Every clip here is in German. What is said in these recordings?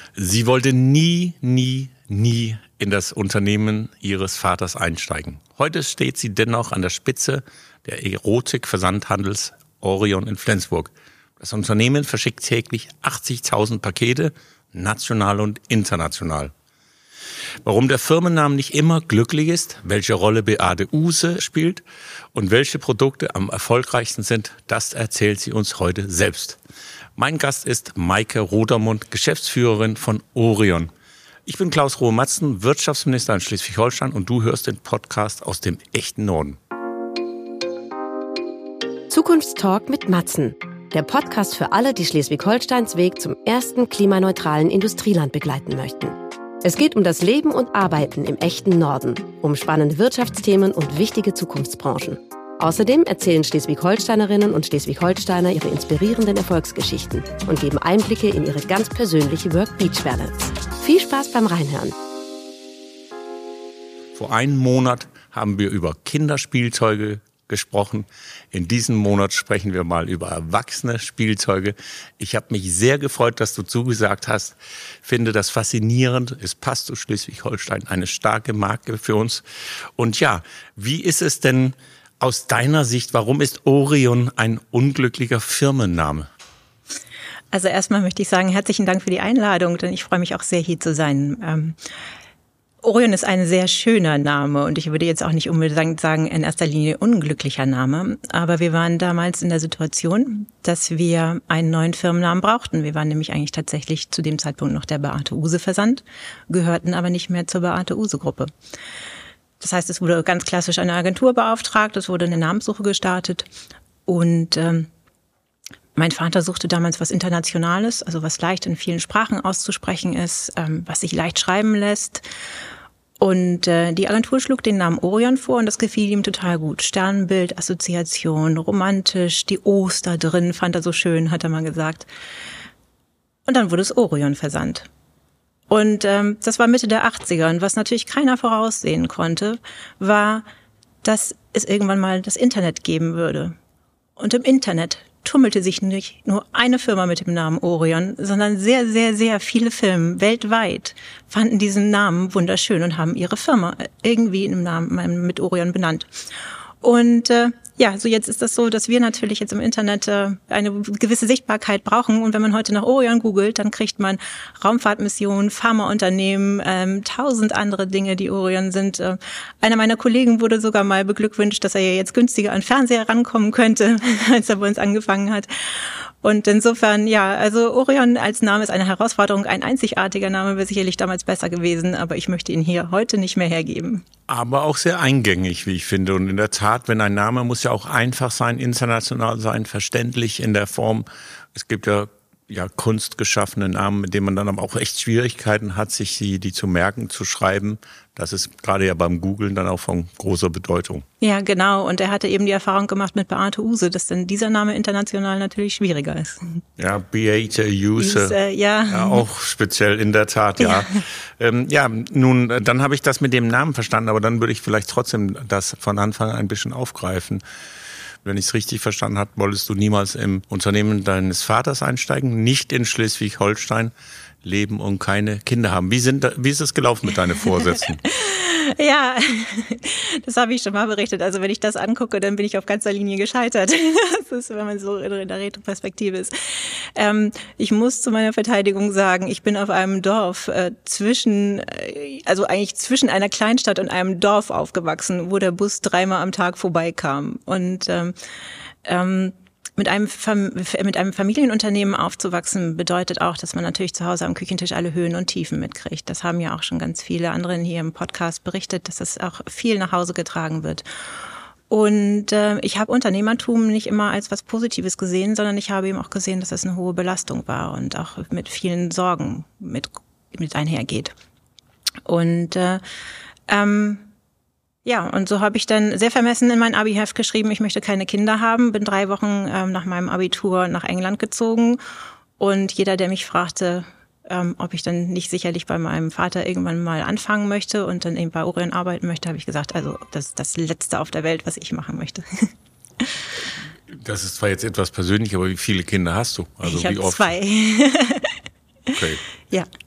Sie wollte nie in das Unternehmen ihres Vaters einsteigen. Heute steht sie dennoch an der Spitze der Erotik-Versandhandels Orion in Flensburg. Das Unternehmen verschickt täglich 80.000 Pakete, national und international. Warum der Firmenname nicht immer glücklich ist, welche Rolle Beate Uhse spielt und welche Produkte am erfolgreichsten sind, das erzählt sie uns heute selbst. Mein Gast ist Maike Rodermund, Geschäftsführerin von Orion. Ich bin Klaus Rohe-Matzen, Wirtschaftsminister in Schleswig-Holstein und du hörst den Podcast aus dem echten Norden. Zukunftstalk mit Matzen, der Podcast für alle, die Schleswig-Holsteins Weg zum ersten klimaneutralen Industrieland begleiten möchten. Es geht um das Leben und Arbeiten im echten Norden, um spannende Wirtschaftsthemen und wichtige Zukunftsbranchen. Außerdem erzählen Schleswig-Holsteinerinnen und Schleswig-Holsteiner ihre inspirierenden Erfolgsgeschichten und geben Einblicke in ihre ganz persönliche Work-Beach-Balance. Viel Spaß beim Reinhören. Vor einem Monat haben wir über Kinderspielzeuge gesprochen. In diesem Monat sprechen wir mal über erwachsene Spielzeuge. Ich habe mich sehr gefreut, dass du zugesagt hast. Finde das faszinierend. Es passt zu Schleswig-Holstein, eine starke Marke für uns. Und ja, wie ist es denn aus deiner Sicht, warum ist Orion ein unglücklicher Firmenname? Also erstmal möchte ich sagen, herzlichen Dank für die Einladung, denn ich freue mich auch sehr, hier zu sein. Orion ist ein sehr schöner Name und ich würde jetzt auch nicht unbedingt sagen, in erster Linie unglücklicher Name. Aber wir waren damals in der Situation, dass wir einen neuen Firmennamen brauchten. Wir waren nämlich eigentlich tatsächlich zu dem Zeitpunkt noch der Beate Uhse Versand, gehörten aber nicht mehr zur Beate Uhse Gruppe. Das heißt, es wurde ganz klassisch eine Agentur beauftragt, es wurde eine Namenssuche gestartet und mein Vater suchte damals was Internationales, also was leicht in vielen Sprachen auszusprechen ist, was sich leicht schreiben lässt. Und die Agentur schlug den Namen Orion vor und das gefiel ihm total gut. Sternbild, Assoziation, romantisch, die Oster drin, fand er so schön, hat er mal gesagt. Und dann wurde es Orion Versand. Und das war Mitte der 80er und was natürlich keiner voraussehen konnte, war, dass es irgendwann mal das Internet geben würde. Und im Internet tummelte sich nicht nur eine Firma mit dem Namen Orion, sondern sehr, sehr, sehr viele Firmen weltweit fanden diesen Namen wunderschön und haben ihre Firma irgendwie im Namen mit Orion benannt. Und ja, so jetzt ist das so, dass wir natürlich jetzt im Internet eine gewisse Sichtbarkeit brauchen. Und wenn man heute nach Orion googelt, dann kriegt man Raumfahrtmissionen, Pharmaunternehmen, 1000 andere Dinge, die Orion sind. Einer meiner Kollegen wurde sogar mal beglückwünscht, dass er ja jetzt günstiger an Fernseher rankommen könnte, als er bei uns angefangen hat. Und insofern, ja, also Orion als Name ist eine Herausforderung. Ein einzigartiger Name wäre sicherlich damals besser gewesen, aber ich möchte ihn hier heute nicht mehr hergeben. Aber auch sehr eingängig, wie ich finde. Und in der Tat, wenn ein Name muss ja auch einfach sein, international sein, verständlich in der Form. Es gibt ja kunstgeschaffene Namen, mit denen man dann aber auch echt Schwierigkeiten hat, sich die zu merken, zu schreiben. Das ist gerade ja beim Googlen dann auch von großer Bedeutung. Ja, genau. Und er hatte eben die Erfahrung gemacht mit Beate Uhse, dass dann dieser Name international natürlich schwieriger ist. Ja, Beate Uhse. Ja, auch speziell in der Tat, ja. Nun, dann habe ich das mit dem Namen verstanden, aber dann würde ich vielleicht trotzdem das von Anfang an ein bisschen aufgreifen. Wenn ich es richtig verstanden habe, wolltest du niemals im Unternehmen deines Vaters einsteigen, nicht in Schleswig-Holstein leben und keine Kinder haben. Wie ist es gelaufen mit deinen Vorsätzen? Ja, das habe ich schon mal berichtet. Also wenn ich das angucke, dann bin ich auf ganzer Linie gescheitert. Das ist, wenn man so in der Retroperspektive ist. Ich muss zu meiner Verteidigung sagen, ich bin auf einem Dorf zwischen einer Kleinstadt und einem Dorf aufgewachsen, wo der Bus 3-mal am Tag vorbeikam. Und mit einem Familienunternehmen aufzuwachsen bedeutet auch, dass man natürlich zu Hause am Küchentisch alle Höhen und Tiefen mitkriegt. Das haben ja auch schon ganz viele andere hier im Podcast berichtet, dass das auch viel nach Hause getragen wird. Und ich habe Unternehmertum nicht immer als was Positives gesehen, sondern ich habe eben auch gesehen, dass das eine hohe Belastung war und auch mit vielen Sorgen mit einhergeht. Und und so habe ich dann sehr vermessen in mein Abi-Heft geschrieben, ich möchte keine Kinder haben, bin 3 Wochen nach meinem Abitur nach England gezogen und jeder, der mich fragte, ob ich dann nicht sicherlich bei meinem Vater irgendwann mal anfangen möchte und dann eben bei Orion arbeiten möchte, habe ich gesagt, also das ist das Letzte auf der Welt, was ich machen möchte. Das ist zwar jetzt etwas persönlich, aber wie viele Kinder hast du? Also ich habe 2. Okay. Ja.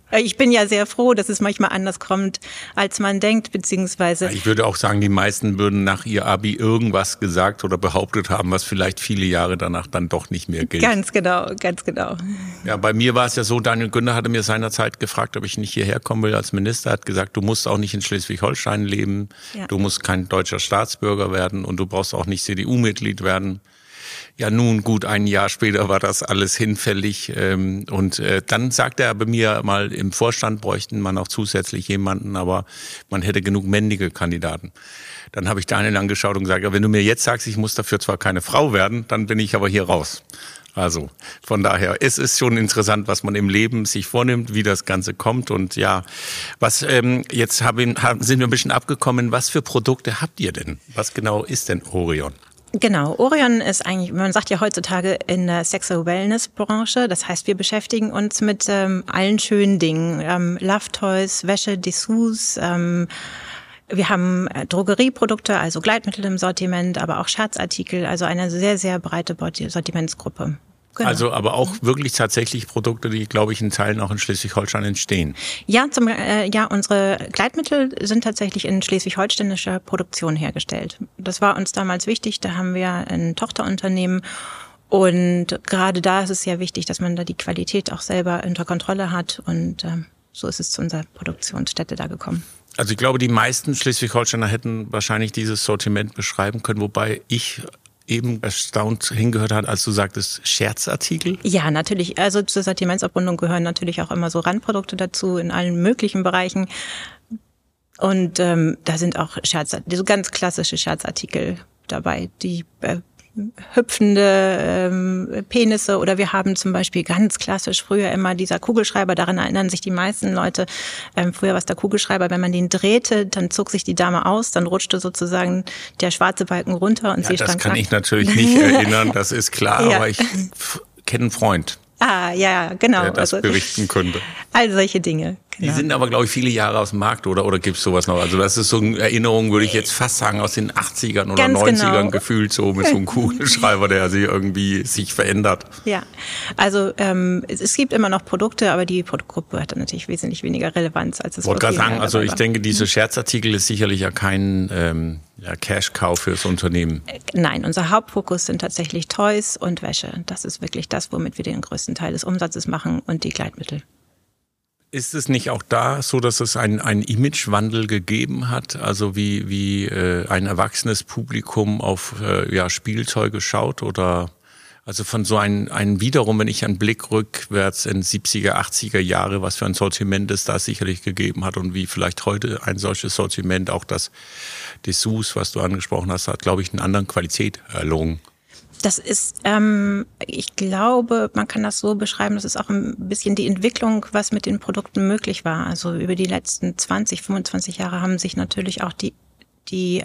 Ich bin ja sehr froh, dass es manchmal anders kommt, als man denkt, beziehungsweise... Ich würde auch sagen, die meisten würden nach ihr Abi irgendwas gesagt oder behauptet haben, was vielleicht viele Jahre danach dann doch nicht mehr gilt. Ganz genau, ganz genau. Ja, bei mir war es ja so, Daniel Günther hatte mir seinerzeit gefragt, ob ich nicht hierher kommen will als Minister. Er hat gesagt, du musst auch nicht in Schleswig-Holstein leben, du musst kein deutscher Staatsbürger werden und du brauchst auch nicht CDU-Mitglied werden. Ja, nun gut, ein Jahr später war das alles hinfällig und dann sagte er bei mir mal, im Vorstand bräuchten man auch zusätzlich jemanden, aber man hätte genug männliche Kandidaten. Dann habe ich Daniel angeschaut und gesagt, ja, wenn du mir jetzt sagst, ich muss dafür zwar keine Frau werden, dann bin ich aber hier raus. Also von daher, es ist schon interessant, was man im Leben sich vornimmt, wie das Ganze kommt und ja, was jetzt sind wir ein bisschen abgekommen, was für Produkte habt ihr denn? Was genau ist denn Orion? Genau, Orion ist eigentlich, man sagt ja heutzutage in der Sexual-Wellness-Branche, das heißt, wir beschäftigen uns mit allen schönen Dingen, Love Toys, Wäsche, Dessous, wir haben Drogerieprodukte, also Gleitmittel im Sortiment, aber auch Scherzartikel, also eine sehr, sehr breite Sortimentsgruppe. Genau. Also aber auch wirklich tatsächlich Produkte, die, glaube ich, in Teilen auch in Schleswig-Holstein entstehen. Ja, unsere Gleitmittel sind tatsächlich in schleswig-holsteinischer Produktion hergestellt. Das war uns damals wichtig, da haben wir ein Tochterunternehmen und gerade da ist es sehr wichtig, dass man da die Qualität auch selber unter Kontrolle hat und so ist es zu unserer Produktionsstätte da gekommen. Also ich glaube, die meisten Schleswig-Holsteiner hätten wahrscheinlich dieses Sortiment beschreiben können, wobei ich eben erstaunt hingehört hat, als du sagtest, Scherzartikel? Ja, natürlich. Also zur Sortimentsabrundung gehören natürlich auch immer so Randprodukte dazu in allen möglichen Bereichen. Und da sind auch so ganz klassische Scherzartikel dabei, die hüpfende Penisse oder wir haben zum Beispiel ganz klassisch früher immer dieser Kugelschreiber, daran erinnern sich die meisten Leute, früher war es der Kugelschreiber, wenn man den drehte, dann zog sich die Dame aus, dann rutschte sozusagen der schwarze Balken runter und sie stand das kann ich natürlich nicht erinnern, das ist klar, ja. Aber ich kenne einen Freund. Ah, ja, genau. Der das berichten könnte. All solche Dinge. Genau. Die sind aber, glaube ich, viele Jahre aus dem Markt, oder gibt's sowas noch? Also das ist so eine Erinnerung, würde ich jetzt fast sagen, aus den 80ern oder ganz 90ern genau. Gefühlt so mit so einem Kugelschreiber, der sich verändert. Ja, also es gibt immer noch Produkte, aber die Produktgruppe hat dann natürlich wesentlich weniger Relevanz, als es vor 10 Jahren war. Also ich war. denke, diese Scherzartikel ist sicherlich ja kein Cash-Cow fürs Unternehmen. Nein, unser Hauptfokus sind tatsächlich Toys und Wäsche. Das ist wirklich das, womit wir den größten Teil des Umsatzes machen und die Gleitmittel. Ist es nicht auch da so, dass es einen Imagewandel gegeben hat? Also wie ein erwachsenes Publikum auf Spielzeuge schaut? Oder also von so ein wiederum, wenn ich einen Blick rückwärts in 70er, 80er Jahre, was für ein Sortiment es da sicherlich gegeben hat und wie vielleicht heute ein solches Sortiment, auch das Dessous, was du angesprochen hast, hat, glaube ich, eine andere Qualität erlungen. Das ist, ich glaube, man kann das so beschreiben, das ist auch ein bisschen die Entwicklung, was mit den Produkten möglich war. Also über die letzten 20, 25 Jahre haben sich natürlich auch die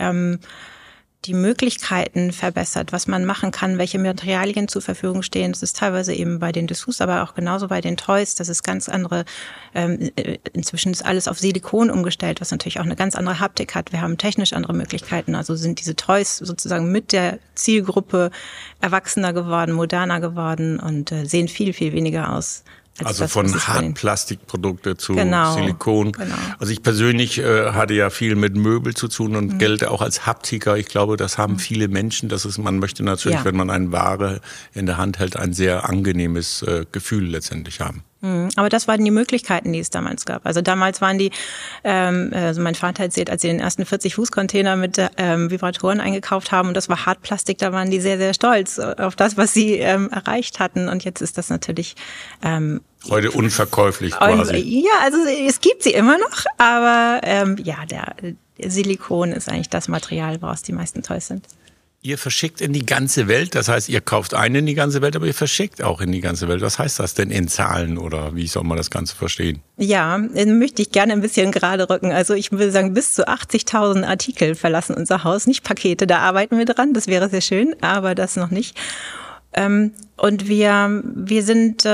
Möglichkeiten verbessert, was man machen kann, welche Materialien zur Verfügung stehen. Das ist teilweise eben bei den Dessous, aber auch genauso bei den Toys. Das ist ganz andere, inzwischen ist alles auf Silikon umgestellt, was natürlich auch eine ganz andere Haptik hat. Wir haben technisch andere Möglichkeiten. Also sind diese Toys sozusagen mit der Zielgruppe erwachsener geworden, moderner geworden und sehen viel, viel weniger aus. Also von Hartplastikprodukte zu Silikon. Genau. Also ich persönlich hatte ja viel mit Möbel zu tun und gelte auch als Haptiker. Ich glaube, das haben viele Menschen. Man möchte natürlich, wenn man eine Ware in der Hand hält, ein sehr angenehmes Gefühl letztendlich haben. Aber das waren die Möglichkeiten, die es damals gab. Also damals waren die, also mein Vater erzählt, als sie den ersten 40-Fuß-Container mit Vibratoren eingekauft haben und das war Hartplastik, da waren die sehr, sehr stolz auf das, was sie erreicht hatten. Und jetzt ist das natürlich heute unverkäuflich quasi. Ja, also es gibt sie immer noch, aber der Silikon ist eigentlich das Material, woraus die meisten Toys sind. Ihr verschickt in die ganze Welt, das heißt, ihr kauft in die ganze Welt, aber ihr verschickt auch in die ganze Welt. Was heißt das denn in Zahlen oder wie soll man das Ganze verstehen? Ja, möchte ich gerne ein bisschen gerade rücken. Also ich würde sagen, bis zu 80.000 Artikel verlassen unser Haus, nicht Pakete, da arbeiten wir dran, das wäre sehr schön, aber das noch nicht. Und wir sind...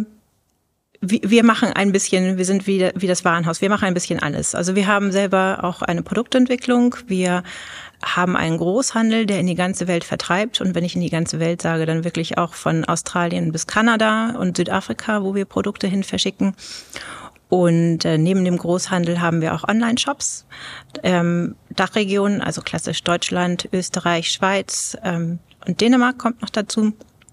Wir machen ein bisschen, wir sind wie das Warenhaus, wir machen ein bisschen alles. Also wir haben selber auch eine Produktentwicklung, wir haben einen Großhandel, der in die ganze Welt vertreibt. Und wenn ich in die ganze Welt sage, dann wirklich auch von Australien bis Kanada und Südafrika, wo wir Produkte hin verschicken. Und neben dem Großhandel haben wir auch Online-Shops, Dachregionen, also klassisch Deutschland, Österreich, Schweiz und Dänemark kommt noch dazu.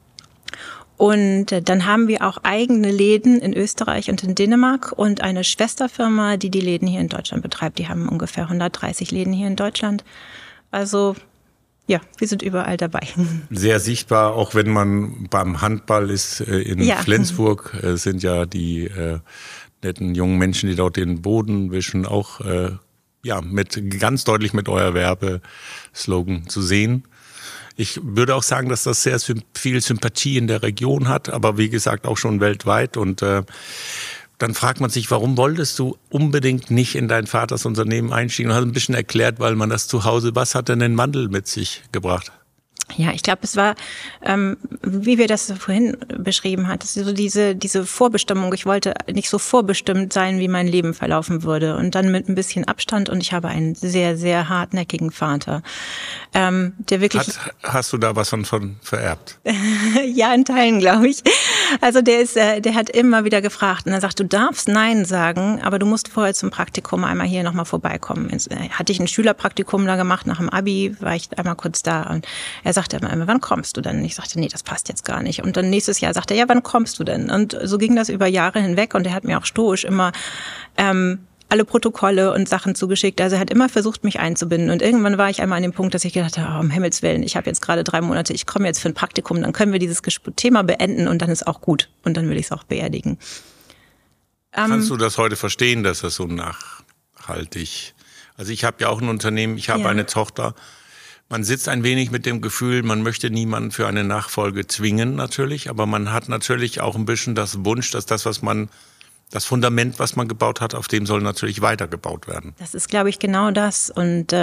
Und dann haben wir auch eigene Läden in Österreich und in Dänemark und eine Schwesterfirma, die Läden hier in Deutschland betreibt. Die haben ungefähr 130 Läden hier in Deutschland. Also ja, wir sind überall dabei. Sehr sichtbar, auch wenn man beim Handball ist in Flensburg, sind ja die netten jungen Menschen, die dort den Boden wischen, auch ganz deutlich mit euer Werbeslogan zu sehen. Ich würde auch sagen, dass das sehr viel Sympathie in der Region hat, aber wie gesagt auch schon weltweit. Und dann fragt man sich, warum wolltest du unbedingt nicht in dein Vaters Unternehmen einsteigen? Und hast ein bisschen erklärt, weil man das zu Hause, was hat denn den Wandel mit sich gebracht? Ja, ich glaube, es war, wie wir das vorhin beschrieben hatten, so diese Vorbestimmung. Ich wollte nicht so vorbestimmt sein, wie mein Leben verlaufen würde. Und dann mit ein bisschen Abstand. Und ich habe einen sehr, sehr hartnäckigen Vater, der wirklich... Hast du da was von vererbt? Ja, in Teilen, glaube ich. Also der hat immer wieder gefragt. Und er sagt, du darfst Nein sagen, aber du musst vorher zum Praktikum einmal hier nochmal vorbeikommen. Jetzt hatte ich ein Schülerpraktikum da gemacht, nach dem Abi war ich einmal kurz da. Und er sagte immer, wann kommst du denn? Und ich sagte, nee, das passt jetzt gar nicht. Und dann nächstes Jahr sagte er, ja, wann kommst du denn? Und so ging das über Jahre hinweg. Und er hat mir auch stoisch immer alle Protokolle und Sachen zugeschickt. Also er hat immer versucht, mich einzubinden. Und irgendwann war ich einmal an dem Punkt, dass ich gedacht habe, um Himmels Willen, ich habe jetzt gerade 3 Monate, ich komme jetzt für ein Praktikum, dann können wir dieses Thema beenden und dann ist auch gut. Und dann will ich es auch beerdigen. Kannst du das heute verstehen, dass das so nachhaltig... Also ich habe ja auch ein Unternehmen, ich habe eine Tochter. Man sitzt ein wenig mit dem Gefühl, man möchte niemanden für eine Nachfolge zwingen natürlich, aber man hat natürlich auch ein bisschen das Wunsch, dass das Fundament, was man gebaut hat, auf dem soll natürlich weitergebaut werden. Das ist, glaube ich, genau das. Und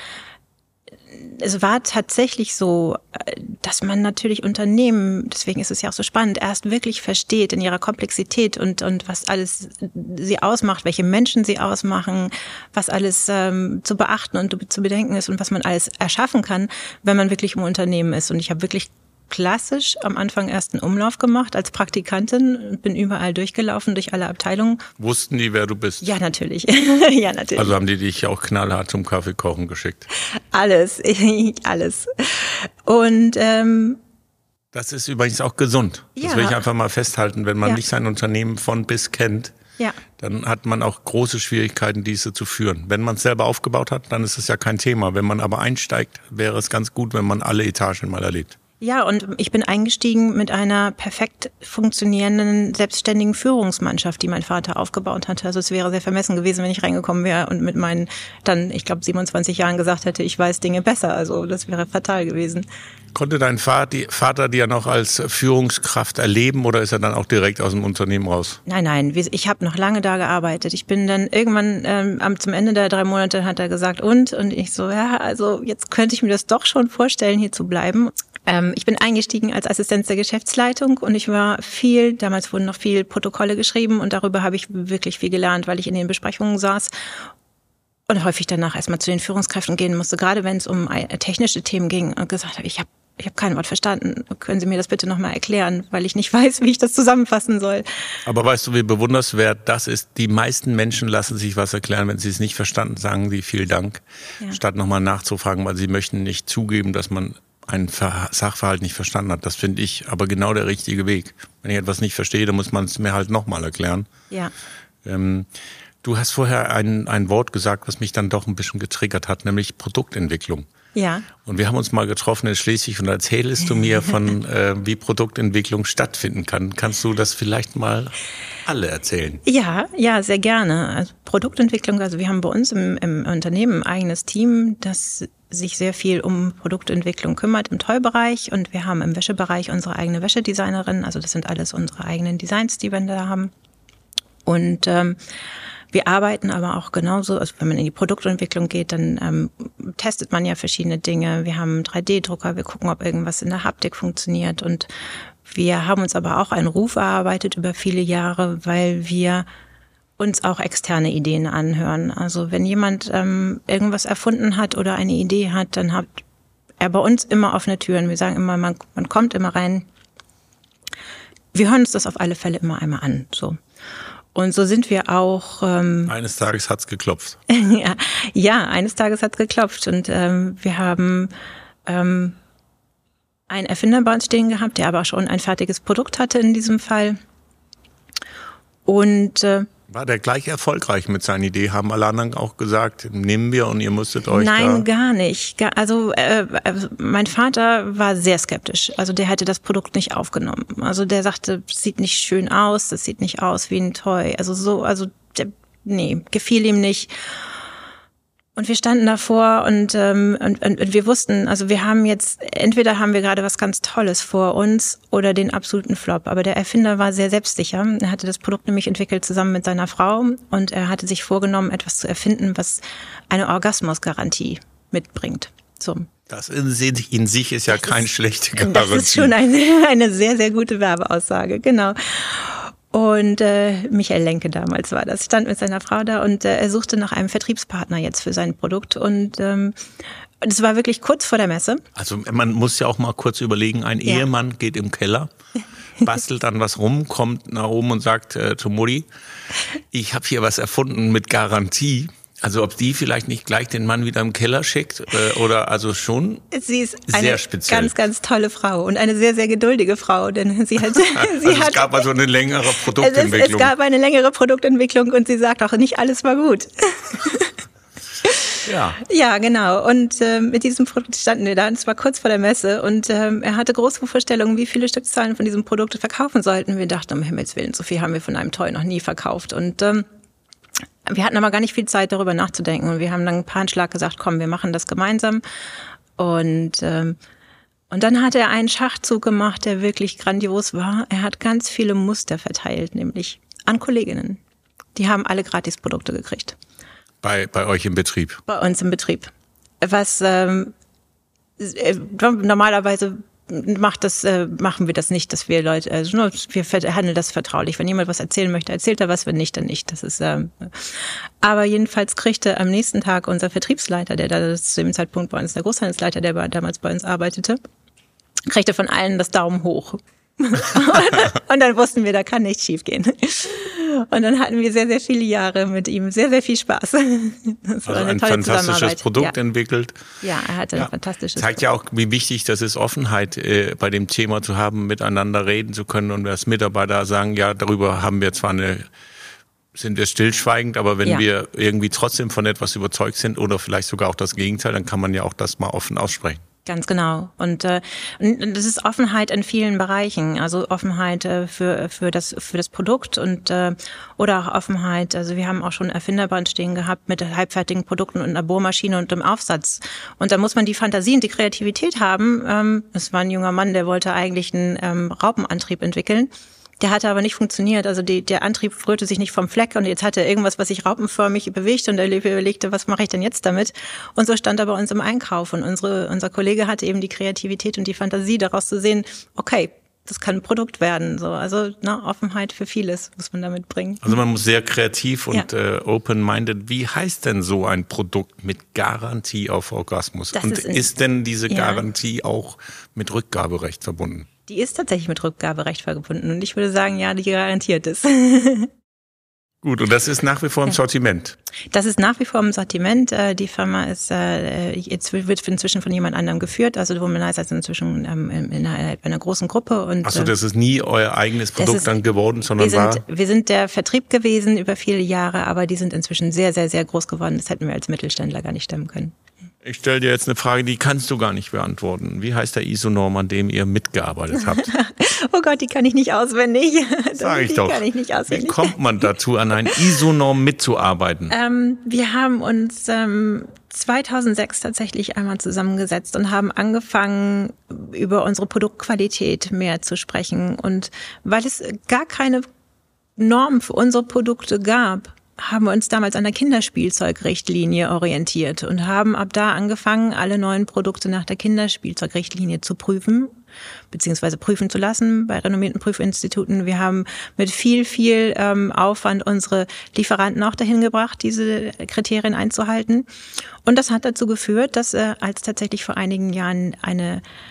es war tatsächlich so, dass man natürlich Unternehmen, deswegen ist es ja auch so spannend, erst wirklich versteht in ihrer Komplexität und was alles sie ausmacht, welche Menschen sie ausmachen, was alles zu beachten und zu bedenken ist und was man alles erschaffen kann, wenn man wirklich im Unternehmen ist. Und ich habe wirklich klassisch am Anfang erst einen Umlauf gemacht als Praktikantin und bin überall durchgelaufen, durch alle Abteilungen. Wussten die, wer du bist? Ja, natürlich. Ja, natürlich. Also haben die dich auch knallhart zum Kaffeekochen geschickt? Alles. Und das ist übrigens auch gesund. Ja. Das will ich einfach mal festhalten. Wenn man nicht sein Unternehmen von bis kennt, dann hat man auch große Schwierigkeiten, diese zu führen. Wenn man es selber aufgebaut hat, dann ist es ja kein Thema. Wenn man aber einsteigt, wäre es ganz gut, wenn man alle Etagen mal erlebt. Ja, und ich bin eingestiegen mit einer perfekt funktionierenden, selbstständigen Führungsmannschaft, die mein Vater aufgebaut hatte. Also es wäre sehr vermessen gewesen, wenn ich reingekommen wäre und mit meinen dann, ich glaube, 27 Jahren gesagt hätte, ich weiß Dinge besser. Also das wäre fatal gewesen. Konnte dein Vater dir noch als Führungskraft erleben oder ist er dann auch direkt aus dem Unternehmen raus? Nein, ich habe noch lange da gearbeitet. Ich bin dann irgendwann zum Ende der 3 Monate hat er gesagt, und ich so, ja, also jetzt könnte ich mir das doch schon vorstellen, hier zu bleiben. Ich bin eingestiegen als Assistenz der Geschäftsleitung und ich war damals wurden noch viel Protokolle geschrieben und darüber habe ich wirklich viel gelernt, weil ich in den Besprechungen saß und häufig danach erstmal zu den Führungskräften gehen musste, gerade wenn es um technische Themen ging und gesagt habe, ich habe kein Wort verstanden. Können Sie mir das bitte nochmal erklären, weil ich nicht weiß, wie ich das zusammenfassen soll. Aber weißt du, wie bewundernswert das ist? Die meisten Menschen lassen sich was erklären. Wenn sie es nicht verstanden, sagen sie vielen Dank, statt nochmal nachzufragen, weil sie möchten nicht zugeben, dass man einen Sachverhalt nicht verstanden hat. Das finde ich aber genau der richtige Weg. Wenn ich etwas nicht verstehe, dann muss man es mir halt nochmal erklären. Ja. Du hast vorher ein Wort gesagt, was mich dann doch ein bisschen getriggert hat, nämlich Produktentwicklung. Ja. Und wir haben uns mal getroffen in Schleswig und erzählst du mir von, wie Produktentwicklung stattfinden kann. Kannst du das vielleicht mal alle erzählen? Ja, sehr gerne. Also Produktentwicklung, also wir haben bei uns im Unternehmen ein eigenes Team, das sich sehr viel um Produktentwicklung kümmert im Toy-Bereich und wir haben im Wäschebereich unsere eigene Wäschedesignerin, also das sind alles unsere eigenen Designs, die wir da haben. Und wir arbeiten aber auch genauso, also wenn man in die Produktentwicklung geht, dann testet man ja verschiedene Dinge. Wir haben einen 3D-Drucker, wir gucken, ob irgendwas in der Haptik funktioniert und wir haben uns aber auch einen Ruf erarbeitet über viele Jahre, weil wir uns auch externe Ideen anhören. Also wenn jemand irgendwas erfunden hat oder eine Idee hat, dann hat er bei uns immer offene Türen. Wir sagen immer, man kommt immer rein. Wir hören uns das auf alle Fälle immer einmal an. So. Und so sind wir auch. Eines Tages hat's geklopft. ja, eines Tages hat's geklopft. Und wir haben einen Erfinder bei uns stehen gehabt, der aber schon ein fertiges Produkt hatte in diesem Fall. Und war der gleich erfolgreich mit seiner Idee? Haben alle anderen auch gesagt, nehmen wir und ihr musstet euch Nein, gar nicht. Also mein Vater war sehr skeptisch. Also der hätte das Produkt nicht aufgenommen. Also der sagte, das sieht nicht schön aus, das sieht nicht aus wie ein Toy. Gefiel ihm nicht. Und wir standen davor und wir wussten, also wir haben jetzt, entweder haben wir gerade was ganz Tolles vor uns oder den absoluten Flop. Aber der Erfinder war sehr selbstsicher. Er hatte das Produkt nämlich entwickelt zusammen mit seiner Frau und er hatte sich vorgenommen, etwas zu erfinden, was eine Orgasmusgarantie mitbringt. So. Das in sich ist ja keine schlechte Garantie. Das ist schon eine sehr, sehr gute Werbeaussage, genau. Und Michael Lenke damals war das, stand mit seiner Frau da und er suchte nach einem Vertriebspartner jetzt für sein Produkt. Und es war wirklich kurz vor der Messe. Also man muss ja auch mal kurz überlegen, ein Ehemann geht im Keller, bastelt dann was rum, kommt nach oben und sagt zu Mutti, ich habe hier was erfunden mit Garantie. Also ob die vielleicht nicht gleich den Mann wieder im Keller schickt oder also schon sie ist sehr eine speziell. Ganz, ganz tolle Frau und eine sehr, sehr geduldige Frau, denn sie hat... es gab also eine längere Produktentwicklung. Es gab eine längere Produktentwicklung und sie sagt auch, nicht alles war gut. Ja, genau. Und mit diesem Produkt standen wir da und es war kurz vor der Messe und er hatte große Vorstellungen, wie viele Stückzahlen von diesem Produkt verkaufen sollten. Wir dachten, um Himmels Willen, so viel haben wir von einem Toy noch nie verkauft und wir hatten aber gar nicht viel Zeit, darüber nachzudenken. Und wir haben dann per Handschlag gesagt, komm, wir machen das gemeinsam. Und dann hat er einen Schachzug gemacht, der wirklich grandios war. Er hat ganz viele Muster verteilt, nämlich an Kolleginnen. Die haben alle gratis Produkte gekriegt. Bei euch im Betrieb? Bei uns im Betrieb. Was normalerweise machen wir das nicht, dass wir Leute, wir handeln das vertraulich. Wenn jemand was erzählen möchte, erzählt er was, wenn nicht, dann nicht. Das ist, aber jedenfalls kriegte am nächsten Tag unser Vertriebsleiter, der da zu dem Zeitpunkt bei uns, der Großhandelsleiter, der damals bei uns arbeitete, kriegte von allen das Daumen hoch. Und dann wussten wir, da kann nichts schief gehen. Und dann hatten wir sehr, sehr viele Jahre mit ihm, sehr, sehr viel Spaß. Das war ein fantastisches Produkt entwickelt. Ja, er hatte ein fantastisches Zeigt ja auch, wie wichtig das ist, Offenheit bei dem Thema zu haben, miteinander reden zu können und als Mitarbeiter sagen, ja, darüber haben wir zwar sind wir stillschweigend, aber wenn wir irgendwie trotzdem von etwas überzeugt sind oder vielleicht sogar auch das Gegenteil, dann kann man ja auch das mal offen aussprechen. Ganz genau. Und das ist Offenheit in vielen Bereichen. Also Offenheit für das Produkt und oder auch Offenheit. Also wir haben auch schon Erfinder bei uns stehen gehabt mit halbfertigen Produkten und einer Bohrmaschine und einem Aufsatz. Und da muss man die Fantasie und die Kreativität haben. Es war ein junger Mann, der wollte eigentlich einen Raupenantrieb entwickeln. Der hatte aber nicht funktioniert, also der Antrieb rührte sich nicht vom Fleck und jetzt hatte er irgendwas, was sich raupenförmig bewegt und er überlegte, was mache ich denn jetzt damit? Und so stand er bei uns im Einkauf und unser Kollege hatte eben die Kreativität und die Fantasie, daraus zu sehen, okay, das kann ein Produkt werden. So, also Offenheit für vieles muss man damit bringen. Also man muss sehr kreativ und open-minded. Wie heißt denn so ein Produkt mit Garantie auf Orgasmus? Und ist denn diese Garantie auch mit Rückgaberecht verbunden? Die ist tatsächlich mit Rückgaberecht verbunden und ich würde sagen, ja, die garantiert ist. Gut, und das ist nach wie vor im Sortiment? Das ist nach wie vor im Sortiment. Die Firma ist wird inzwischen von jemand anderem geführt. Also Womanizer ist inzwischen in einer großen Gruppe. Und achso, das ist nie euer eigenes Produkt dann geworden, sondern wir sind der Vertrieb gewesen über viele Jahre, aber die sind inzwischen sehr, sehr, sehr groß geworden. Das hätten wir als Mittelständler gar nicht stemmen können. Ich stelle dir jetzt eine Frage, die kannst du gar nicht beantworten. Wie heißt der ISO-Norm, an dem ihr mitgearbeitet habt? Oh Gott, die kann ich nicht auswendig. Sag ich doch. Die kann ich nicht auswendig. Wie kommt man dazu, an einer ISO-Norm mitzuarbeiten? Wir haben uns 2006 tatsächlich einmal zusammengesetzt und haben angefangen, über unsere Produktqualität mehr zu sprechen. Und weil es gar keine Norm für unsere Produkte gab, haben wir uns damals an der Kinderspielzeugrichtlinie orientiert und haben ab da angefangen, alle neuen Produkte nach der Kinderspielzeugrichtlinie zu prüfen, beziehungsweise prüfen zu lassen bei renommierten Prüfinstituten. Wir haben mit viel Aufwand unsere Lieferanten auch dahin gebracht, diese Kriterien einzuhalten. Und das hat dazu geführt, dass als tatsächlich vor einigen Jahren eine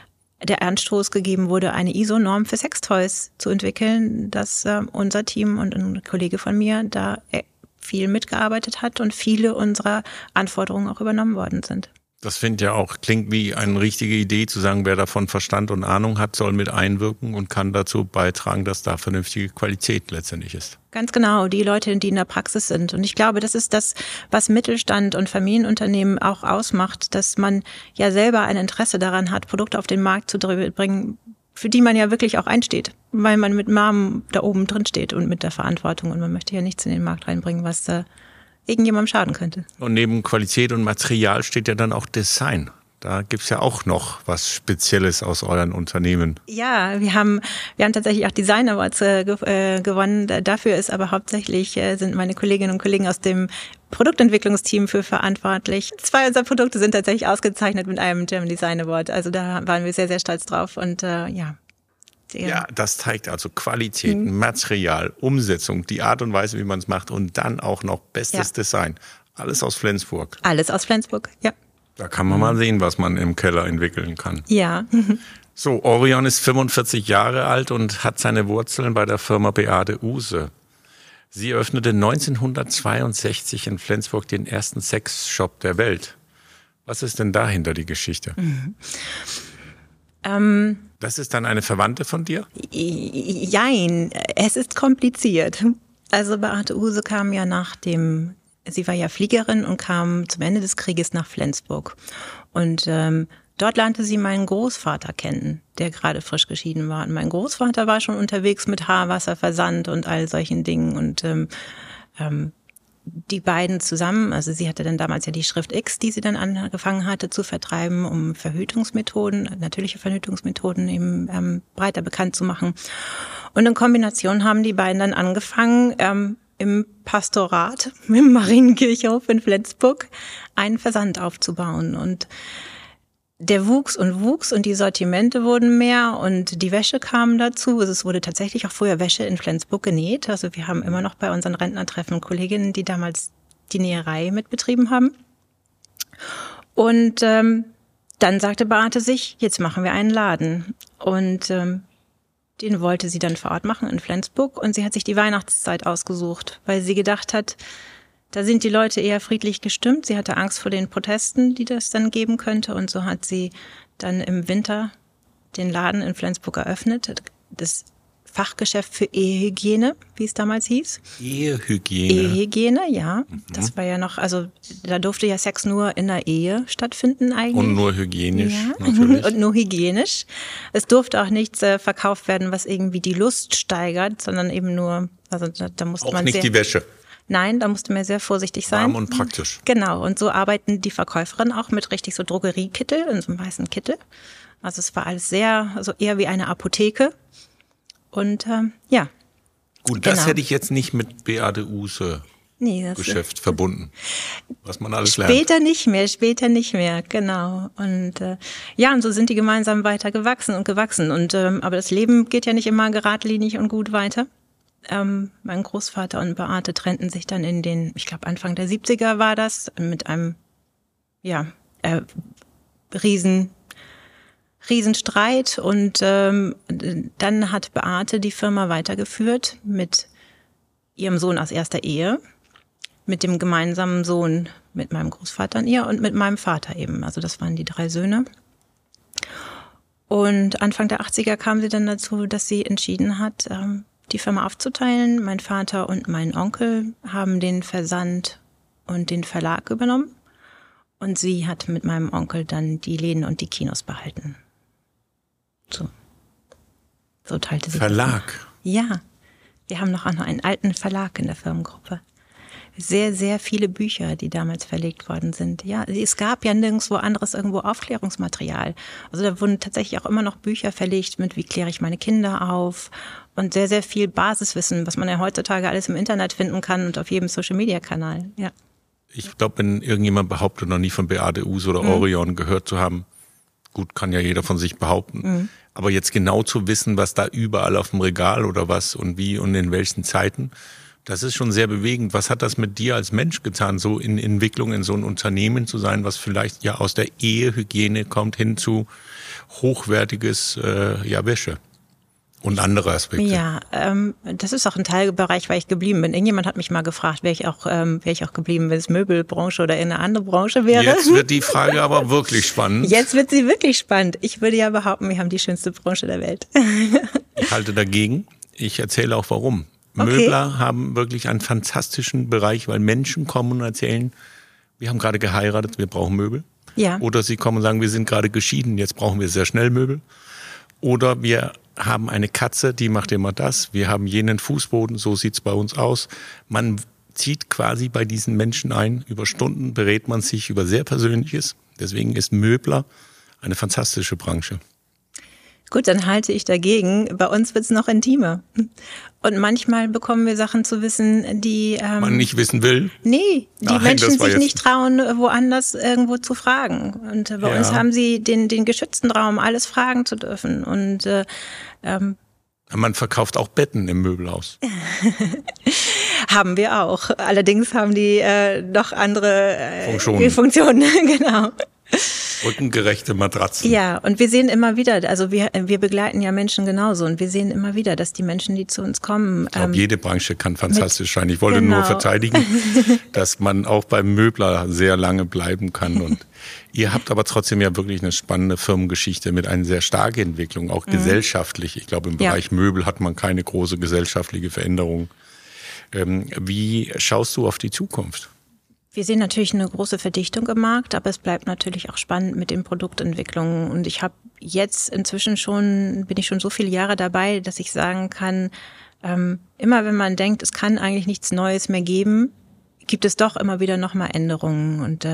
der Anstoß gegeben wurde, eine ISO-Norm für Sextoys zu entwickeln, dass unser Team und ein Kollege von mir da viel mitgearbeitet hat und viele unserer Anforderungen auch übernommen worden sind. Das finde ich ja auch, klingt wie eine richtige Idee, zu sagen, wer davon Verstand und Ahnung hat, soll mit einwirken und kann dazu beitragen, dass da vernünftige Qualität letztendlich ist. Ganz genau, die Leute, die in der Praxis sind. Und ich glaube, das ist das, was Mittelstand und Familienunternehmen auch ausmacht, dass man ja selber ein Interesse daran hat, Produkte auf den Markt zu bringen, für die man ja wirklich auch einsteht, weil man mit Namen da oben drin steht und mit der Verantwortung. Und man möchte ja nichts in den Markt reinbringen, was irgendjemandem schaden könnte. Und neben Qualität und Material steht ja dann auch Design. Da gibt's ja auch noch was Spezielles aus euren Unternehmen. Ja, wir haben tatsächlich auch Design Awards gewonnen. Dafür ist aber hauptsächlich sind meine Kolleginnen und Kollegen aus dem Produktentwicklungsteam für verantwortlich. 2 unserer Produkte sind tatsächlich ausgezeichnet mit einem German Design Award. Also da waren wir sehr, sehr stolz drauf und ja. Ja, das zeigt also Qualität, Material, Umsetzung, die Art und Weise, wie man es macht und dann auch noch bestes Design. Alles aus Flensburg. Alles aus Flensburg, ja. Da kann man mal sehen, was man im Keller entwickeln kann. Ja. So, Orion ist 45 Jahre alt und hat seine Wurzeln bei der Firma Beate Uhse. Sie öffnete 1962 in Flensburg den ersten Sexshop der Welt. Was ist denn dahinter die Geschichte? Das ist dann eine Verwandte von dir? Jein, es ist kompliziert. Also Beate Uhse kam ja sie war ja Fliegerin und kam zum Ende des Krieges nach Flensburg. Und dort lernte sie meinen Großvater kennen, der gerade frisch geschieden war. Und mein Großvater war schon unterwegs mit Haarwasserversand und all solchen Dingen. Und die beiden zusammen, also sie hatte dann damals ja die Schrift X, die sie dann angefangen hatte zu vertreiben, um natürliche Verhütungsmethoden eben breiter bekannt zu machen. Und in Kombination haben die beiden dann angefangen, im Pastorat, im Marienkirchhof in Flensburg, einen Versand aufzubauen. Und der wuchs und die Sortimente wurden mehr und die Wäsche kam dazu. Also es wurde tatsächlich auch vorher Wäsche in Flensburg genäht. Also wir haben immer noch bei unseren Rentnertreffen Kolleginnen, die damals die Näherei mitbetrieben haben. Und dann sagte Beate sich, jetzt machen wir einen Laden. Und den wollte sie dann vor Ort machen in Flensburg. Und sie hat sich die Weihnachtszeit ausgesucht, weil sie gedacht hat, da sind die Leute eher friedlich gestimmt. Sie hatte Angst vor den Protesten, die das dann geben könnte. Und so hat sie dann im Winter den Laden in Flensburg eröffnet. Das Fachgeschäft für Ehehygiene, wie es damals hieß. Ehehygiene, ja. Das war ja noch, also da durfte ja Sex nur in der Ehe stattfinden eigentlich. Und nur hygienisch, natürlich. Und nur hygienisch. Es durfte auch nichts verkauft werden, was irgendwie die Lust steigert, sondern eben nur, also da musste man nicht die Wäsche. Nein, da musste man sehr vorsichtig sein. Warm und praktisch. Genau, und so arbeiten die Verkäuferinnen auch mit richtig so Drogeriekittel, in so einem weißen Kittel. Also es war alles eher wie eine Apotheke. Und ja. Gut, das hätte ich jetzt nicht mit Beate Uhse Geschäft verbunden, was man alles lernt. Später nicht mehr, genau. Und und so sind die gemeinsam weiter gewachsen. Und aber das Leben geht ja nicht immer geradlinig und gut weiter. Mein Großvater und Beate trennten sich dann ich glaube Anfang der 70er war das, mit einem Riesenstreit. Und dann hat Beate die Firma weitergeführt mit ihrem Sohn aus erster Ehe, mit dem gemeinsamen Sohn mit meinem Großvater und ihr und mit meinem Vater eben. Also das waren die 3 Söhne. Und Anfang der 80er kam sie dann dazu, dass sie entschieden hat, die Firma aufzuteilen. Mein Vater und mein Onkel haben den Versand und den Verlag übernommen. Und sie hat mit meinem Onkel dann die Läden und die Kinos behalten. So teilte sie Verlag? Das. Ja, wir haben noch einen alten Verlag in der Firmengruppe. Sehr, sehr viele Bücher, die damals verlegt worden sind. Ja, es gab ja nirgendwo anderes irgendwo Aufklärungsmaterial. Also da wurden tatsächlich auch immer noch Bücher verlegt mit, wie kläre ich meine Kinder auf, und sehr, sehr viel Basiswissen, was man ja heutzutage alles im Internet finden kann und auf jedem Social-Media-Kanal. Ja. Ich glaube, wenn irgendjemand behauptet, noch nie von Beate Uhse oder Orion gehört zu haben, gut, kann ja jeder von sich behaupten. Aber jetzt genau zu wissen, was da überall auf dem Regal oder was und wie und in welchen Zeiten, Das ist schon sehr bewegend. Was hat das mit dir als Mensch getan, so in Entwicklung in so ein Unternehmen zu sein, was vielleicht ja aus der Ehehygiene kommt hin zu hochwertiges Wäsche und andere Aspekte? Ja, das ist auch ein Teilbereich, weil ich geblieben bin. Irgendjemand hat mich mal gefragt, wäre ich auch geblieben, wenn es Möbelbranche oder in eine andere Branche wäre. Jetzt wird die Frage aber wirklich spannend. Jetzt wird sie wirklich spannend. Ich würde ja behaupten, wir haben die schönste Branche der Welt. Ich halte dagegen. Ich erzähle auch warum. Okay. Möbler haben wirklich einen fantastischen Bereich, weil Menschen kommen und erzählen, wir haben gerade geheiratet, wir brauchen Möbel. Ja. Oder sie kommen und sagen, wir sind gerade geschieden, jetzt brauchen wir sehr schnell Möbel. Oder wir haben eine Katze, die macht immer das. Wir haben jenen Fußboden, so sieht's bei uns aus. Man zieht quasi bei diesen Menschen ein. Über Stunden berät man sich über sehr Persönliches. Deswegen ist Möbler eine fantastische Branche. Gut, dann halte ich dagegen. Bei uns wird's noch intimer. Und manchmal bekommen wir Sachen zu wissen, die man nicht wissen will. Nee, die Nein, Menschen sich nicht trauen, woanders irgendwo zu fragen. Und bei uns haben sie den geschützten Raum, alles fragen zu dürfen. Und man verkauft auch Betten im Möbelhaus. Haben wir auch. Allerdings haben die noch andere Funktionen. Genau. Rückengerechte Matratzen. Ja, und wir sehen immer wieder, also wir begleiten ja Menschen genauso und wir sehen immer wieder, dass die Menschen, die zu uns kommen. Ich glaube, jede Branche kann fantastisch sein. Ich wollte nur verteidigen, dass man auch beim Möbler sehr lange bleiben kann. Und ihr habt aber trotzdem ja wirklich eine spannende Firmengeschichte mit einer sehr starken Entwicklung, auch gesellschaftlich. Ich glaube, im Bereich Möbel hat man keine große gesellschaftliche Veränderung. Wie schaust du auf die Zukunft? Wir sehen natürlich eine große Verdichtung im Markt, aber es bleibt natürlich auch spannend mit den Produktentwicklungen. Und ich habe jetzt inzwischen bin ich schon so viele Jahre dabei, dass ich sagen kann, immer wenn man denkt, es kann eigentlich nichts Neues mehr geben, gibt es doch immer wieder nochmal Änderungen. Und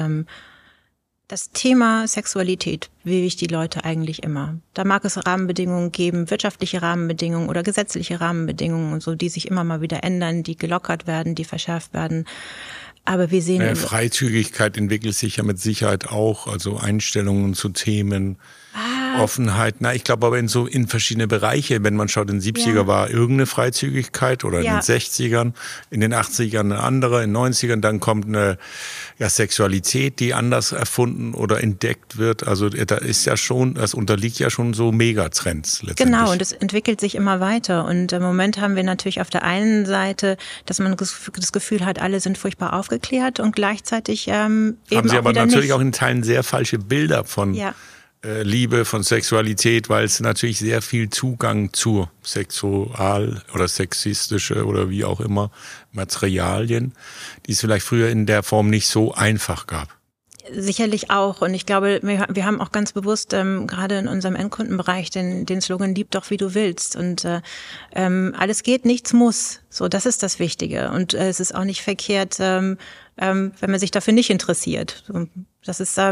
das Thema Sexualität bewegt die Leute eigentlich immer. Da mag es Rahmenbedingungen geben, wirtschaftliche Rahmenbedingungen oder gesetzliche Rahmenbedingungen und so, die sich immer mal wieder ändern, die gelockert werden, die verschärft werden. Aber wir sehen... Freizügigkeit entwickelt sich ja mit Sicherheit auch, also Einstellungen zu Themen, Offenheit. Na, ich glaube aber in verschiedene Bereiche. Wenn man schaut, in den 70er war irgendeine Freizügigkeit oder in den 60ern, in den 80ern eine andere, in den 90ern dann kommt eine Sexualität, die anders erfunden oder entdeckt wird. Also da ist ja schon, das unterliegt ja schon so Megatrends letztendlich. Genau, und es entwickelt sich immer weiter. Und im Moment haben wir natürlich auf der einen Seite, dass man das Gefühl hat, alle sind furchtbar aufgeklärt und gleichzeitig eben haben sie auch aber wieder natürlich nicht. Auch in Teilen sehr falsche Bilder von Liebe, von Sexualität, weil es natürlich sehr viel Zugang zu sexual oder sexistische oder wie auch immer Materialien, die es vielleicht früher in der Form nicht so einfach gab. Sicherlich auch. Und ich glaube, wir haben auch ganz bewusst gerade in unserem Endkundenbereich den Slogan "Lieb doch, wie du willst". Und alles geht, nichts muss. So, das ist das Wichtige. Und es ist auch nicht verkehrt, wenn man sich dafür nicht interessiert. Das ist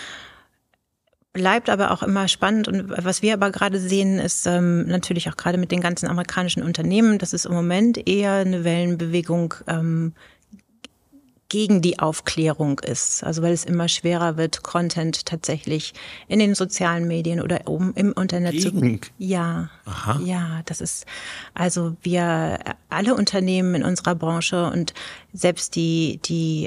bleibt aber auch immer spannend. Und was wir aber gerade sehen, ist natürlich auch gerade mit den ganzen amerikanischen Unternehmen, dass es im Moment eher eine Wellenbewegung gegen die Aufklärung ist. Also weil es immer schwerer wird, Content tatsächlich in den sozialen Medien oder oben im Internet zu... Ja, Aha. Ja, das ist, also wir, alle Unternehmen in unserer Branche und selbst die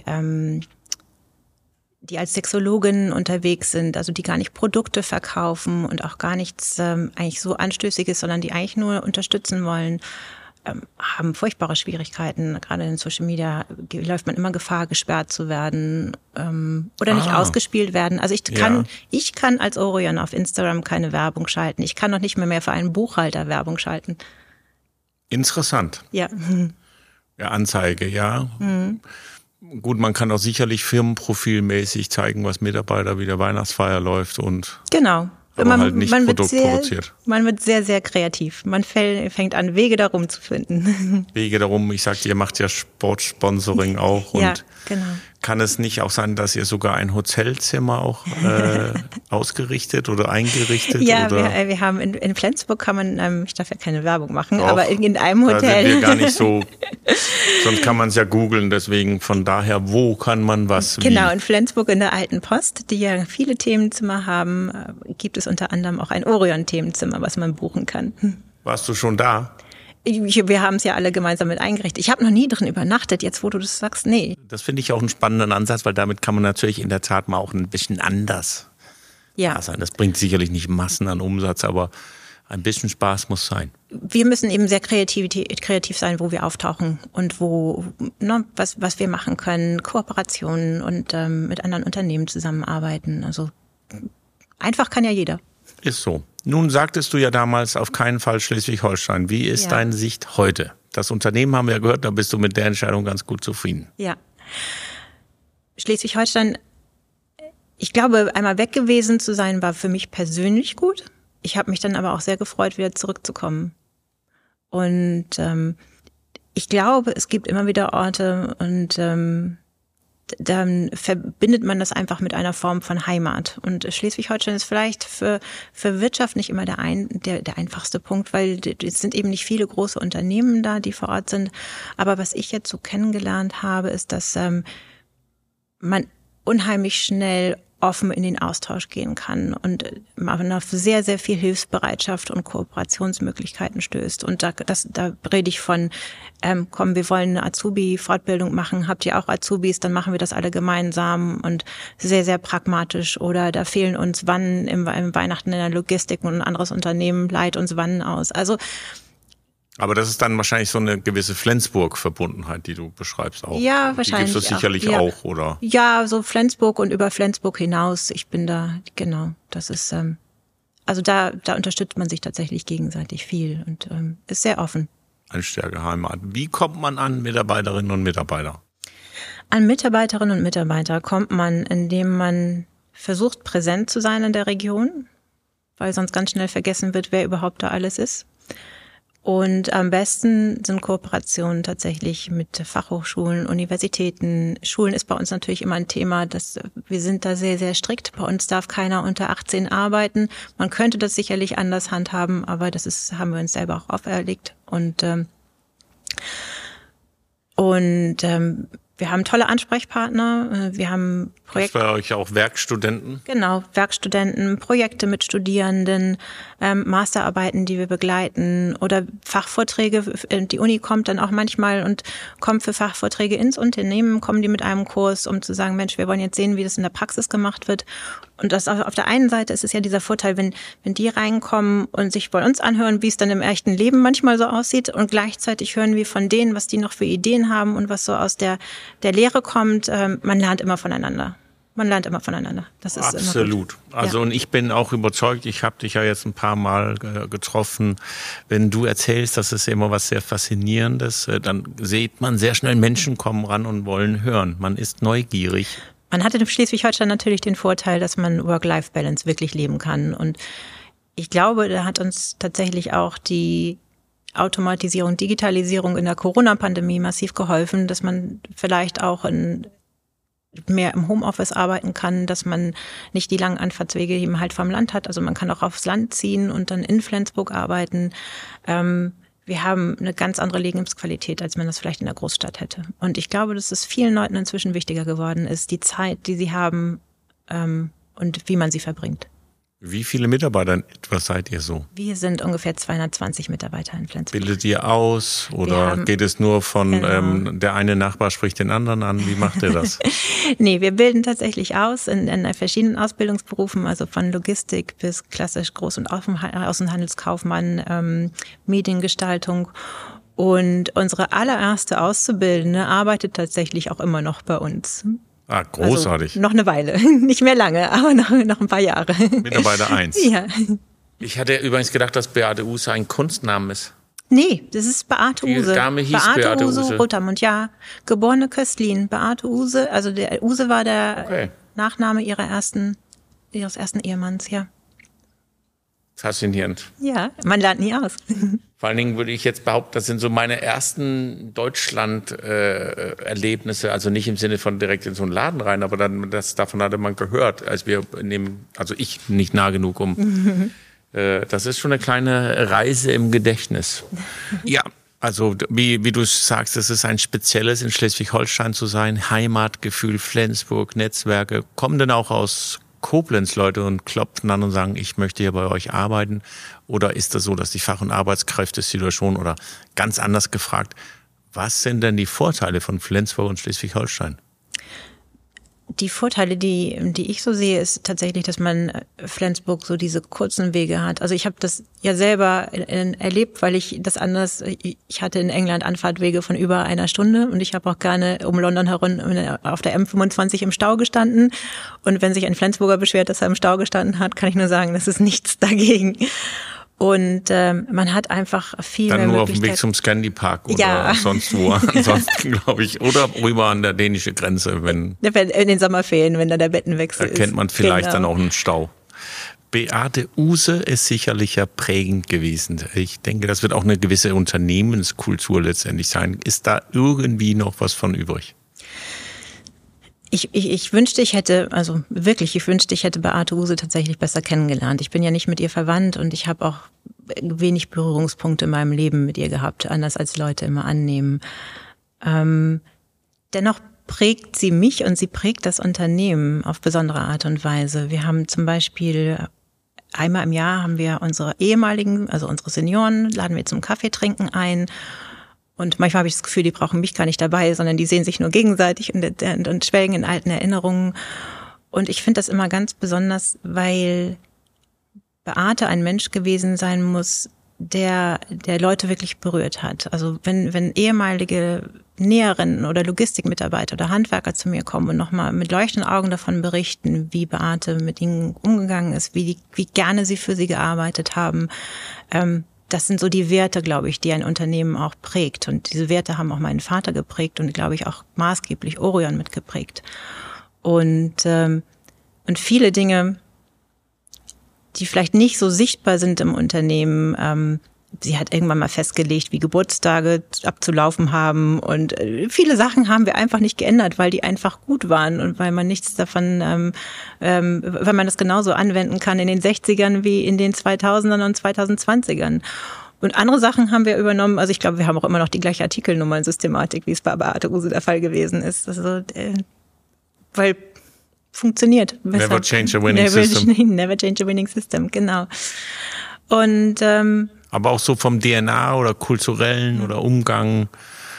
als Sexologinnen unterwegs sind, also die gar nicht Produkte verkaufen und auch gar nichts eigentlich so Anstößiges, sondern die eigentlich nur unterstützen wollen, haben furchtbare Schwierigkeiten. Gerade in Social Media läuft man immer Gefahr, gesperrt zu werden oder nicht ausgespielt werden. Also ich kann als Orion auf Instagram keine Werbung schalten. Ich kann noch nicht mehr für einen Buchhalter Werbung schalten. Interessant. Ja. Ja, Anzeige, ja. Gut, man kann auch sicherlich firmenprofilmäßig zeigen, was Mitarbeiter wie der Weihnachtsfeier läuft und genau. aber halt nicht produziert. Man wird sehr, sehr kreativ. Man fängt an, Wege darum zu finden. Wege darum, ich sagte, ihr macht ja Sportsponsoring auch und ja, genau. Kann es nicht auch sein, dass ihr sogar ein Hotelzimmer auch ausgerichtet oder eingerichtet? Ja, oder? Wir haben in Flensburg kann man, ich darf ja keine Werbung machen, aber in einem Hotel. Da sind wir gar nicht so, sonst kann man es ja googeln, deswegen von daher, wo kann man was Genau, in Flensburg in der Alten Post, die ja viele Themenzimmer haben, gibt es unter anderem auch ein Orion-Themenzimmer, was man buchen kann. Warst du schon da? Wir haben es ja alle gemeinsam mit eingerichtet. Ich habe noch nie drin übernachtet, jetzt wo du das sagst, nee. Das finde ich auch einen spannenden Ansatz, weil damit kann man natürlich in der Tat mal auch ein bisschen anders sein. Das bringt sicherlich nicht Massen an Umsatz, aber ein bisschen Spaß muss sein. Wir müssen eben sehr kreativ sein, wo wir auftauchen und was wir machen können, Kooperationen und mit anderen Unternehmen zusammenarbeiten. Also einfach kann ja jeder. Ist so. Nun sagtest du ja damals auf keinen Fall Schleswig-Holstein. Wie ist deine Sicht heute? Das Unternehmen haben wir ja gehört, da bist du mit der Entscheidung ganz gut zufrieden. Ja. Schleswig-Holstein, ich glaube, einmal weg gewesen zu sein, war für mich persönlich gut. Ich habe mich dann aber auch sehr gefreut, wieder zurückzukommen. Und ich glaube, es gibt immer wieder Orte und dann verbindet man das einfach mit einer Form von Heimat. Und Schleswig-Holstein ist vielleicht für Wirtschaft nicht immer der einfachste Punkt, weil es sind eben nicht viele große Unternehmen da, die vor Ort sind. Aber was ich jetzt so kennengelernt habe, ist, dass man unheimlich schnell offen in den Austausch gehen kann und man auf sehr, sehr viel Hilfsbereitschaft und Kooperationsmöglichkeiten stößt. Und da rede ich von, komm, wir wollen eine Azubi-Fortbildung machen, habt ihr auch Azubis, dann machen wir das alle gemeinsam und sehr, sehr pragmatisch. Oder da fehlen uns Wannen im Weihnachten in der Logistik und ein anderes Unternehmen leiht uns Wannen aus. Also aber das ist dann wahrscheinlich so eine gewisse Flensburg-Verbundenheit, die du beschreibst auch. Ja, wahrscheinlich. Die gibt es sicherlich auch, oder? Ja, so Flensburg und über Flensburg hinaus. Ich bin da, genau, das ist, also da unterstützt man sich tatsächlich gegenseitig viel und ist sehr offen. Eine starke Heimat. Wie kommt man an Mitarbeiterinnen und Mitarbeiter? An Mitarbeiterinnen und Mitarbeiter kommt man, indem man versucht, präsent zu sein in der Region, weil sonst ganz schnell vergessen wird, wer überhaupt da alles ist. Und am besten sind Kooperationen tatsächlich mit Fachhochschulen, Universitäten. Schulen ist bei uns natürlich immer ein Thema, wir sind da sehr, sehr strikt. Bei uns darf keiner unter 18 arbeiten. Man könnte das sicherlich anders handhaben, aber haben wir uns selber auch auferlegt. Und wir haben tolle Ansprechpartner. Wir haben Projekte. Das bei euch auch Werkstudenten? Genau, Werkstudenten, Projekte mit Studierenden, Masterarbeiten, die wir begleiten oder Fachvorträge. Die Uni kommt dann auch manchmal und kommt für Fachvorträge ins Unternehmen, kommen die mit einem Kurs, um zu sagen, Mensch, wir wollen jetzt sehen, wie das in der Praxis gemacht wird. Und das auf der einen Seite ist es ja dieser Vorteil, wenn die reinkommen und sich bei uns anhören, wie es dann im echten Leben manchmal so aussieht und gleichzeitig hören wir von denen, was die noch für Ideen haben und was so aus der Lehre kommt. Man lernt immer voneinander. Das ist absolut. Immer gut. Also und ich bin auch überzeugt, ich habe dich ja jetzt ein paar Mal getroffen, wenn du erzählst, das ist immer was sehr Faszinierendes, dann sieht man sehr schnell, Menschen kommen ran und wollen hören. Man ist neugierig. Man hatte in Schleswig-Holstein natürlich den Vorteil, dass man Work-Life-Balance wirklich leben kann. Und ich glaube, da hat uns tatsächlich auch die Automatisierung, Digitalisierung in der Corona-Pandemie massiv geholfen, dass man vielleicht auch mehr im Homeoffice arbeiten kann, dass man nicht die langen Anfahrtswege eben halt vom Land hat. Also man kann auch aufs Land ziehen und dann in Flensburg arbeiten. Wir haben eine ganz andere Lebensqualität, als man das vielleicht in der Großstadt hätte. Und ich glaube, dass es vielen Leuten inzwischen wichtiger geworden ist, die Zeit, die sie haben und wie man sie verbringt. Wie viele Mitarbeiter etwa seid ihr so? Wir sind ungefähr 220 Mitarbeiter in Flensburg. Bildet ihr aus oder geht es nur von der eine Nachbar spricht den anderen an? Wie macht ihr das? Nee, wir bilden tatsächlich aus in verschiedenen Ausbildungsberufen, also von Logistik bis klassisch Groß- und Außenhandelskaufmann, Mediengestaltung. Und unsere allererste Auszubildende arbeitet tatsächlich auch immer noch bei uns. Ah, großartig. Also noch eine Weile. Nicht mehr lange, aber noch ein paar Jahre. Mitarbeiter 1. Ja. Ich hatte übrigens gedacht, dass Beate Uhse ein Kunstname ist. Nee, das ist Beate Uhse. Die Dame hieß Beate Uhse. Rotermund, ja. Geborene Köstlin. Beate Uhse, also der Uhse war der Nachname ihres ersten Ehemanns, ja. Faszinierend. Ja, man lernt nie aus. Vor allen Dingen würde ich jetzt behaupten, das sind so meine ersten Deutschland-Erlebnisse, also nicht im Sinne von direkt in so einen Laden rein, aber davon hatte man gehört, als wir also ich nicht nah genug das ist schon eine kleine Reise im Gedächtnis. Ja, also wie du sagst, es ist ein spezielles, in Schleswig-Holstein zu sein, Heimatgefühl, Flensburg, Netzwerke, kommen denn auch aus Koblenz-Leute und klopfen an und sagen, ich möchte hier bei euch arbeiten? Oder ist das so, dass die Fach- und Arbeitskräftesituation oder ganz anders gefragt, was sind denn die Vorteile von Flensburg und Schleswig-Holstein? Die Vorteile, die ich so sehe, ist tatsächlich, dass man Flensburg so diese kurzen Wege hat. Also ich habe das ja selber erlebt, weil ich hatte in England Anfahrtwege von über einer Stunde und ich habe auch gerne um London herum auf der M25 im Stau gestanden. Und wenn sich ein Flensburger beschwert, dass er im Stau gestanden hat, kann ich nur sagen, das ist nichts dagegen. Und man hat einfach viel mehr Dann nur Möglichkeit. auf dem Weg zum Scandi Park oder sonst wo. Ansonsten glaube ich. Oder rüber an der dänischen Grenze. In den Sommerferien, wenn da der Bettenwechsel ist. Da kennt man vielleicht dann auch einen Stau. Beate Uhse ist sicherlich ja prägend gewesen. Ich denke, das wird auch eine gewisse Unternehmenskultur letztendlich sein. Ist da irgendwie noch was von übrig? Ich wünschte, ich hätte Beate Uhse tatsächlich besser kennengelernt. Ich bin ja nicht mit ihr verwandt und ich habe auch wenig Berührungspunkte in meinem Leben mit ihr gehabt, anders als Leute immer annehmen. Dennoch prägt sie mich und sie prägt das Unternehmen auf besondere Art und Weise. Wir haben zum Beispiel einmal im Jahr haben wir unsere ehemaligen, also unsere Senioren, laden wir zum Kaffee trinken ein. Und manchmal habe ich das Gefühl, die brauchen mich gar nicht dabei, sondern die sehen sich nur gegenseitig und schwelgen in alten Erinnerungen. Und ich finde das immer ganz besonders, weil Beate ein Mensch gewesen sein muss, der Leute wirklich berührt hat. Also wenn ehemalige Näherinnen oder Logistikmitarbeiter oder Handwerker zu mir kommen und nochmal mit leuchtenden Augen davon berichten, wie Beate mit ihnen umgegangen ist, wie gerne sie für sie gearbeitet haben, das sind so die Werte, glaube ich, die ein Unternehmen auch prägt. Und diese Werte haben auch meinen Vater geprägt und, glaube ich, auch maßgeblich Orion mitgeprägt. Und viele Dinge, die vielleicht nicht so sichtbar sind im Unternehmen, sie hat irgendwann mal festgelegt, wie Geburtstage abzulaufen haben. Und viele Sachen haben wir einfach nicht geändert, weil die einfach gut waren und weil man nichts davon, weil man das genauso anwenden kann in den 60ern wie in den 2000ern und 2020ern. Und andere Sachen haben wir übernommen. Also ich glaube, wir haben auch immer noch die gleiche Artikelnummern-Systematik, wie es bei Beate Uhse der Fall gewesen ist. Also, weil funktioniert. Never change a winning system. Never change a winning system, genau. Und aber auch so vom DNA oder kulturellen oder Umgang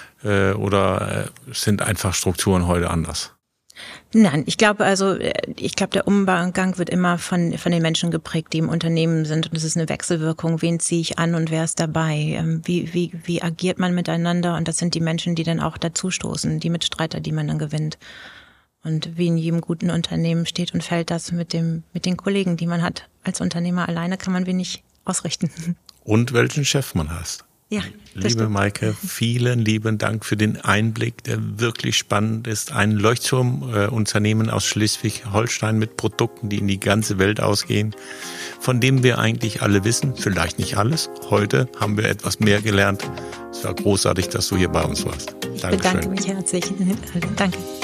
oder sind einfach Strukturen heute anders? Nein, ich glaube, der Umgang wird immer von den Menschen geprägt, die im Unternehmen sind. Und es ist eine Wechselwirkung. Wen ziehe ich an und wer ist dabei? Wie agiert man miteinander? Und das sind die Menschen, die dann auch dazustoßen, die Mitstreiter, die man dann gewinnt. Und wie in jedem guten Unternehmen steht und fällt das mit den Kollegen, die man hat. Als Unternehmer alleine kann man wenig ausrichten. Und welchen Chef man hast. Ja, liebe Maike, vielen lieben Dank für den Einblick, der wirklich spannend ist. Ein Leuchtturmunternehmen aus Schleswig-Holstein mit Produkten, die in die ganze Welt ausgehen, von dem wir eigentlich alle wissen, vielleicht nicht alles. Heute haben wir etwas mehr gelernt. Es war großartig, dass du hier bei uns warst. Ich bedanke mich herzlich. Danke.